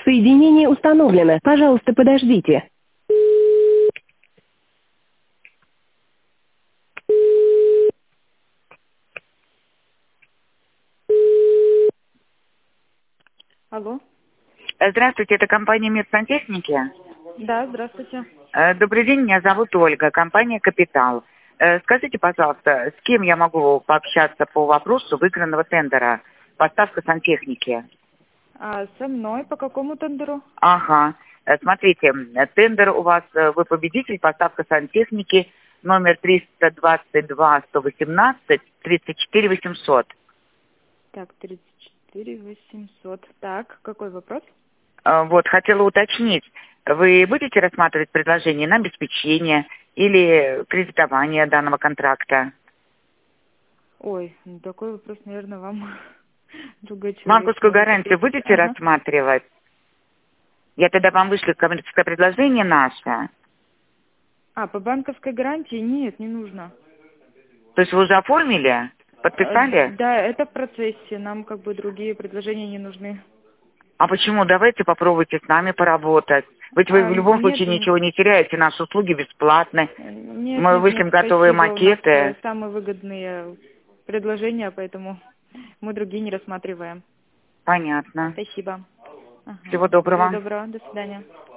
Соединение установлено. Пожалуйста, подождите. Алло. Здравствуйте, это компания «Мир сантехники». Да, здравствуйте. Добрый день, меня зовут Ольга, компания «Капитал». Скажите, пожалуйста, с кем я могу пообщаться по вопросу выигранного тендера «Поставка сантехники»? А со мной по какому тендеру? Ага. Смотрите, тендер у вас, вы победитель, поставка сантехники номер 322-118-34-800. Так, 34 800. Так, какой вопрос? Вот, хотела уточнить, вы будете рассматривать предложение на обеспечение или кредитование данного контракта? Ой, ну такой вопрос, наверное, вам другой человек Банковскую сможет гарантию ответить. будете Ага. рассматривать? Я тогда вам вышлю коммерческое предложение наше. А, по банковской гарантии? Нет, не нужно. То есть вы уже оформили? Подписали? Да, это в процессе. Нам как бы другие предложения не нужны. А почему? Давайте попробуйте с нами поработать. Ведь вы в любом Нет, случае ничего не теряете, наши услуги бесплатны. нет, Мы нет, нет, вышлем готовые спасибо. У нас макеты. самые выгодные предложения, поэтому мы другие не рассматриваем. Понятно. Спасибо. Ага. Всего Всего доброго. доброго. До свидания.